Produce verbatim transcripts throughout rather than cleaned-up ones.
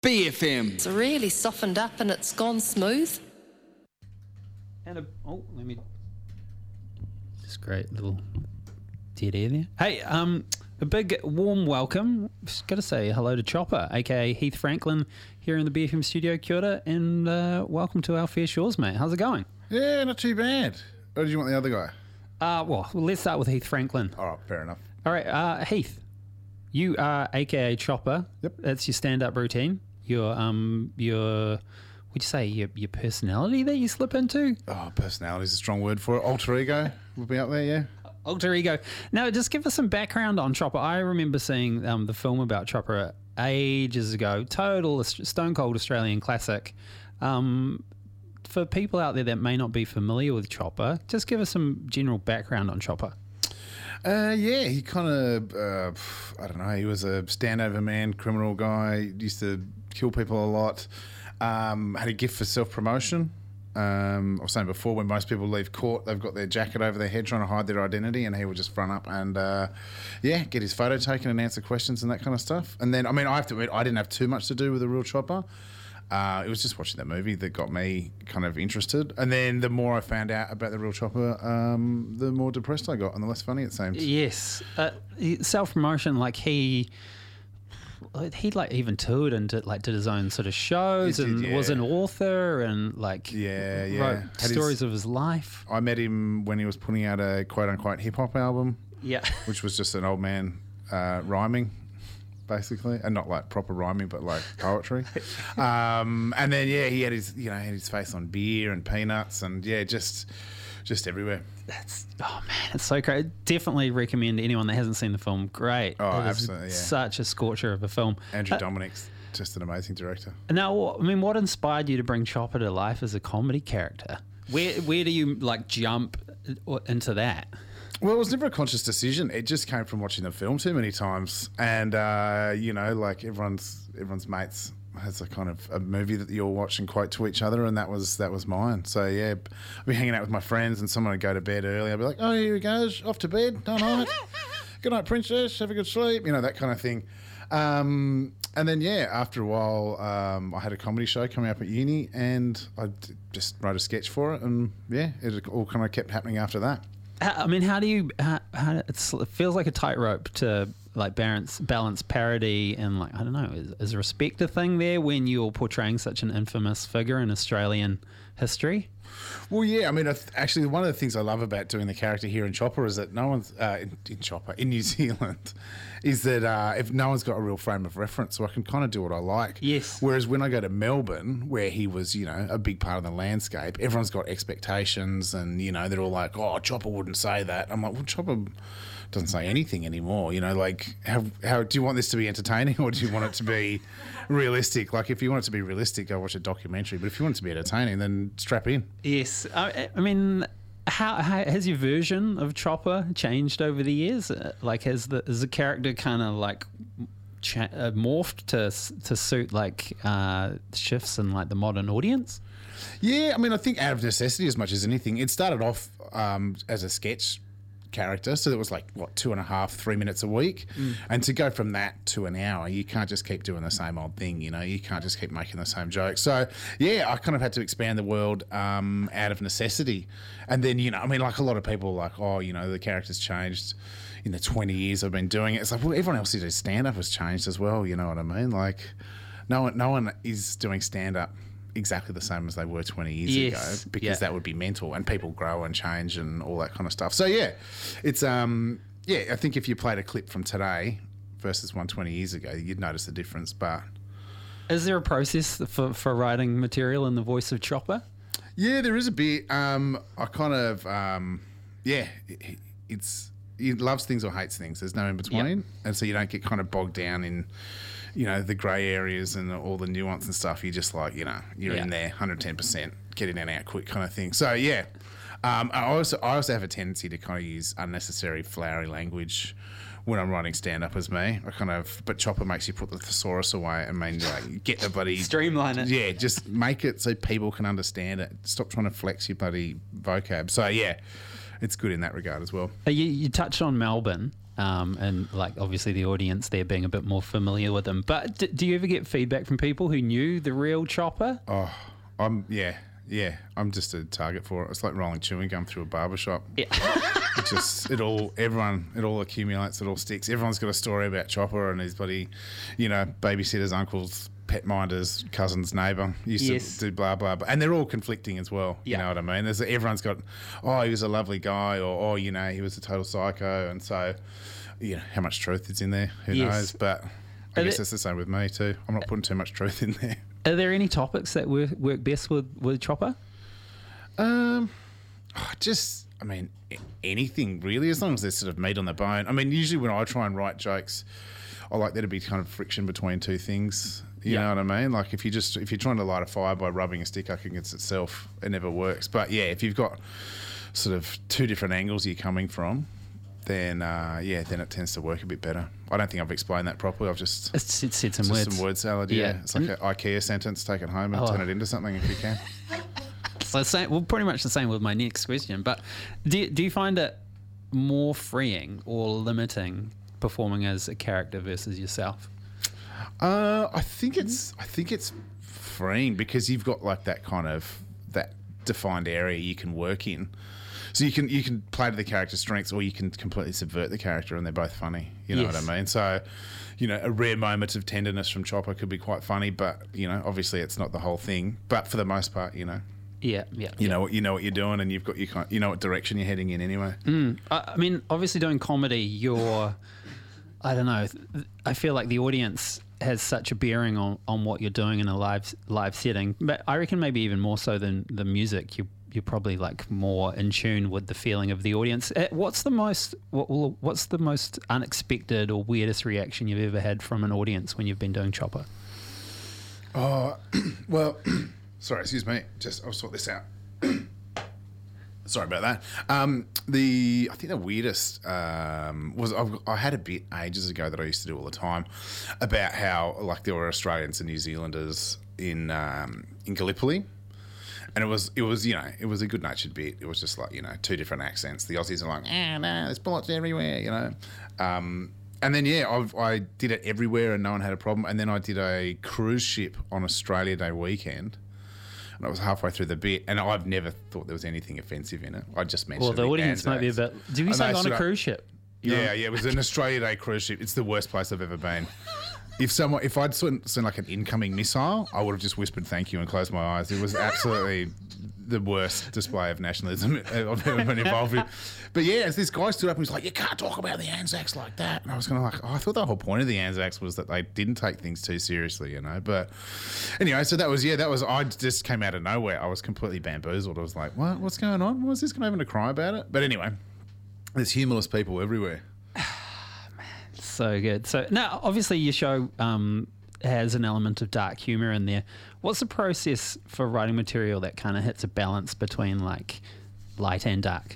B F M. It's really softened up and it's gone smooth. And a, oh, let me. Just great little dead air there. Hey, um, a big warm welcome. Just got to say hello to Chopper, aka Heath Franklin, here in the B F M studio. Kia ora, and uh, welcome to our Fair Shores, mate. How's it going? Yeah, not too bad. Or did you want the other guy? Uh, well, let's start with Heath Franklin. All right, fair enough. All right, uh, Heath, you are aka Chopper. Yep. That's your stand-up routine. Your um, your what'd you say? Your your personality that you slip into. Oh, personality is a strong word for it. Alter ego would be up there, yeah. Alter ego. Now, just give us some background on Chopper. I remember seeing um, the film about Chopper ages ago. Total stone cold Australian classic. Um, for people out there that may not be familiar with Chopper, just give us some general background on Chopper. Uh, yeah, he kind of, uh, I don't know, he was a standover man, criminal guy, used to kill people a lot, um, had a gift for self-promotion. Um, I was saying before, when most people leave court, they've got their jacket over their head trying to hide their identity, and he would just front up and, uh, yeah, get his photo taken and answer questions and that kind of stuff. And then, I mean, I have to admit, I didn't have too much to do with the real Chopper. Uh, it was just watching that movie that got me kind of interested. And then the more I found out about the real Chopper, um, the more depressed I got and the less funny it seemed. Yes. Uh, self-promotion, like he... He like even toured and did, like did his own sort of shows He did, and yeah. was an author and like Yeah, yeah. wrote Had stories his- of his life. I met him when he was putting out a quote-unquote hip-hop album, Yeah. which was just an old man uh, rhyming, basically, and not like proper rhyming, but like poetry. um, and then yeah, he had his you know had his face on beer and peanuts, and yeah, just just everywhere. That's oh man, it's so great. Definitely recommend anyone that hasn't seen the film. Great. Oh, It is absolutely, yeah. Such a scorcher of a film. Andrew Uh, Dominic's just an amazing director. Now, I mean, what inspired you to bring Chopper to life as a comedy character? Where where do you like jump into that? Well, it was never a conscious decision. It just came from watching the film too many times, and uh, you know, like everyone's everyone's mates has a kind of a movie that you all watch and quote to each other, and that was that was mine. So yeah, I'd be hanging out with my friends, and someone would go to bed early. I'd be like, "Oh, here he goes, off to bed. Night night. Good night, princess. Have a good sleep." You know, that kind of thing. Um, and then yeah, after a while, um, I had a comedy show coming up at uni, and I d- just wrote a sketch for it, and yeah, it all kind of kept happening after that. I mean, how do you? How, how, it's, it feels like a tightrope to like balance balance parody and like I don't know. Is, is respect a thing there when you're portraying such an infamous figure in Australian history? Well, yeah. I mean, I th- actually, one of the things I love about doing the character here in Chopper is that no one's uh, in, in Chopper in New Zealand is that uh, if no one's got a real frame of reference, so I can kind of do what I like. Yes. Whereas when I go to Melbourne, where he was, you know, a big part of the landscape, everyone's got expectations, and you know, they're all like, "Oh, Chopper wouldn't say that." I'm like, "Well, Chopper doesn't say anything anymore." You know, like, how how do you want this to be entertaining, or do you want it to be realistic? Like, if you want it to be realistic, go watch a documentary. But if you want it to be entertaining, then strap in. Yes. I, I mean, how, how has your version of Chopper changed over the years? Uh, Like, has the has the character kind of like cha- uh, morphed to s- to suit like uh, shifts in like the modern audience? Yeah, I mean, I think out of necessity as much as anything. It started off um, as a sketch character, so it was like, what, two and a half, three minutes a week? Mm. And to go from that to an hour, you can't just keep doing the same old thing, you know? You can't just keep making the same jokes. So, yeah, I kind of had to expand the world um, out of necessity. And then, you know, I mean, like a lot of people are like, oh, you know, the character's changed in the twenty years I've been doing it. It's like, well, everyone else who does stand-up has changed as well, you know what I mean? Like, no one, no one is doing stand-up exactly the same as they were twenty years Yes, ago, because yeah. that would be mental, and people grow and change and all that kind of stuff. So yeah, it's um yeah, I think if you played a clip from today versus one twenty years ago, you'd notice the difference. But Is there a process for, for writing material in the voice of Chopper? yeah, there is a bit. Um, I kind of um yeah, it, it's he loves things or hates things. There's no in between, Yep. and so you don't get kind of bogged down in, you know, the grey areas and all the nuance and stuff. You're just like, you know, you're Yeah. in there, one hundred ten percent, get in and out quick kind of thing. So yeah, um, I also I also have a tendency to kind of use unnecessary flowery language when I'm writing stand up as me. I kind of, but Chopper makes you put the thesaurus away and mean like get the bloody Streamline it. Yeah, just make it so people can understand it. Stop trying to flex your bloody vocab. So yeah, it's good in that regard as well. Uh, You, you touched on Melbourne. um, and like obviously the audience there being a bit more familiar with him. But d- do you ever get feedback from people who knew the real Chopper? Oh, I'm yeah, yeah. I'm just a target for it. It's like rolling chewing gum through a barbershop. Yeah. It just it all everyone it all accumulates, it all sticks. Everyone's got a story about Chopper and his bloody, you know, babysitters, uncles, pet minders, cousin's neighbour used Yes. to do blah blah blah, and they're all conflicting as well. You Yeah. know what I mean? There's everyone's got, oh, he was a lovely guy, or oh, you know, he was a total psycho, and so, you know, how much truth is in there? Who Yes. knows? But I Are guess there- that's the same with me too. I'm not putting too much truth in there. Are there any topics that work, work best with, with Chopper? Um, oh, just, I mean, a- anything really, as long as there's sort of meat on the bone. I mean, usually when I try and write jokes, I like there to be kind of friction between two things. You Yeah. know what I mean? Like if you just if you're trying to light a fire by rubbing a stick up against itself, it never works. But yeah, if you've got sort of two different angles you're coming from, then uh, yeah, then it tends to work a bit better. I don't think I've explained that properly. I've just It's, it's said some just words. some word salad. Yeah, Yeah. it's like an IKEA sentence. Take it home and Oh. turn it into something if you can. So same, well, pretty much the same with my next question. But do you, do you find it more freeing or limiting performing as a character versus yourself? Uh, I think it's I think it's freeing because you've got like that kind of that defined area you can work in. So you can you can play to the character's strengths, or you can completely subvert the character, and they're both funny. You know Yes. what I mean? So, you know, a rare moment of tenderness from Chopper could be quite funny, but you know, obviously it's not the whole thing. But for the most part, you know, Yeah, yeah. you know what you know what you're doing, and you've got you kind you know what direction you're heading in anyway. I, I mean, obviously doing comedy, you're, I don't know, th- I feel like the audience has such a bearing on, on what you're doing in a live live setting. But I reckon maybe even more so than the music, you you're probably like more in tune with the feeling of the audience. Uh, What's the most what, will- what's the most unexpected or weirdest reaction you've ever had from an audience when you've been doing Chopper? Oh, well, sorry, excuse me. Just I'll sort this out. Sorry about that. Um, the I think the weirdest um, was I've, I had a bit ages ago that I used to do all the time about how like there were Australians and New Zealanders in um, in Gallipoli. And it was, it was, you know, it was a good-natured bit. It was just like, you know, two different accents. The Aussies are like, ah, no, there's bullets everywhere, you know. Um, and then, yeah, I've, I did it everywhere and no one had a problem. And then I did a cruise ship on Australia Day weekend. And I was halfway through the bit. And I've never thought there was anything offensive in it. I just mentioned Well, the the audience might be a Anzacs. bit. Did we I say know, on should a I- cruise ship? Yeah, yeah, it was an Australia Day cruise ship. It's the worst place I've ever been. If someone, if I'd seen, seen like an incoming missile, I would have just whispered thank you and closed my eyes. It was absolutely the worst display of nationalism I've ever been involved with. But yeah, as this guy stood up and was like, "You can't talk about the Anzacs like that," and I was kind of like, "Oh, I thought the whole point of the Anzacs was that they didn't take things too seriously, you know." But anyway, so that was yeah, that was I just came out of nowhere. I was completely bamboozled. I was like, "What? What's going on? Was this going to having to cry about it?" But anyway, there's humorless people everywhere. So good. So now, obviously, your show um, has an element of dark humor in there. What's the process for writing material that kind of hits a balance between like light and dark?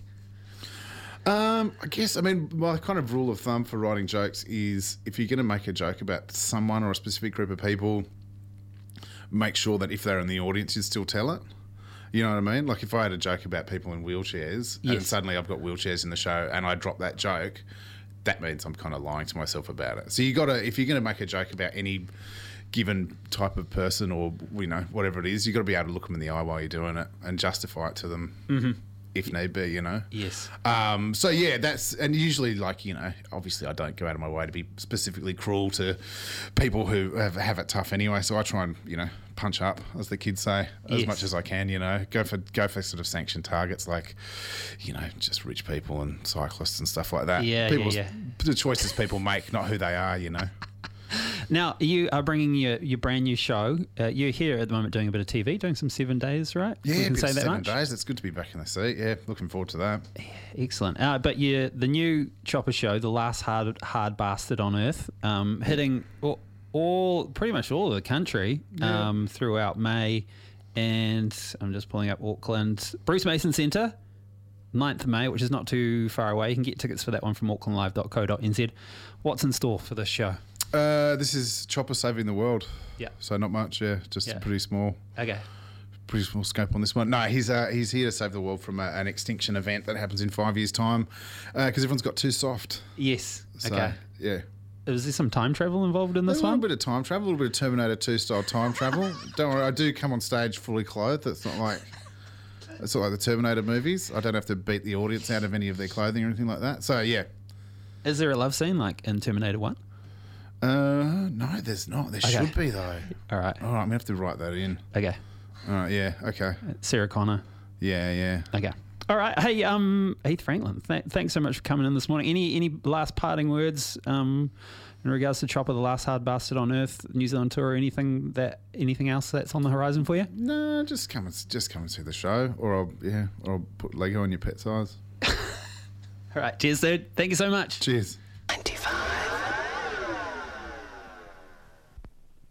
Um, I guess, I mean, my kind of rule of thumb for writing jokes is if you're going to make a joke about someone or a specific group of people, make sure that if they're in the audience, you still tell it. You know what I mean? Like if I had a joke about people in wheelchairs and Yes. suddenly I've got wheelchairs in the show and I drop that joke, that means I'm kind of lying to myself about it. So you got to, if you're going to make a joke about any given type of person or, you know, whatever it is, you got to be able to look them in the eye while you're doing it and justify it to them mm-hmm. if need be, you know? Yes. Um, so yeah, that's, and usually like, you know, obviously I don't go out of my way to be specifically cruel to people who have, have it tough anyway. So I try and, you know, punch up, as the kids say, as Yes. much as I can, you know, go for, go for sort of sanctioned targets like, you know, just rich people and cyclists and stuff like that. Yeah, yeah, People's, yeah. The choices people make, not who they are, you know. Now, you are bringing your, your brand new show. Uh, you're here at the moment doing a bit of T V, doing some seven days, right? Yeah, we can bit say of that seven much. days. It's good to be back in the seat. Yeah, looking forward to that. Excellent. Uh, but you, the new Chopper show, the last hard hard bastard on earth, um, hitting all, all pretty much all of the country um, throughout May, and I'm just pulling up Auckland, Bruce Mason Centre, ninth of May, which is not too far away. You can get tickets for that one from auckland live dot co dot n z. What's in store for this show? Uh, this is Chopper saving the world. Yeah. So not much, yeah, just Yeah. pretty small. Okay. pretty small scope on this one. No, he's uh, he's here to save the world from a, an extinction event that happens in five years' time because uh, everyone's got too soft. Yes. So, okay. Yeah. Was there some time travel involved in this a one? A little bit of time travel, a little bit of Terminator two style time travel. Don't worry, I do come on stage fully clothed. It's not like it's not like the Terminator movies. I don't have to beat the audience out of any of their clothing or anything like that. So yeah. Is there a love scene like in Terminator one? Uh, no, there's not. There Okay. should be though. All right. All right, I'm gonna have to write that in. Okay. All right, yeah, okay, Sarah Connor. yeah, yeah. Okay. All right. Hey, um, Heath Franklin, th- thanks so much for coming in this morning. Any any last parting words um, in regards to Chopper, the last hard bastard on Earth, New Zealand tour, or anything that anything else that's on the horizon for you? No, just come and just come and see the show, or I'll yeah, or I'll put Lego on your pet size. All right. Cheers, dude. Thank you so much. Cheers.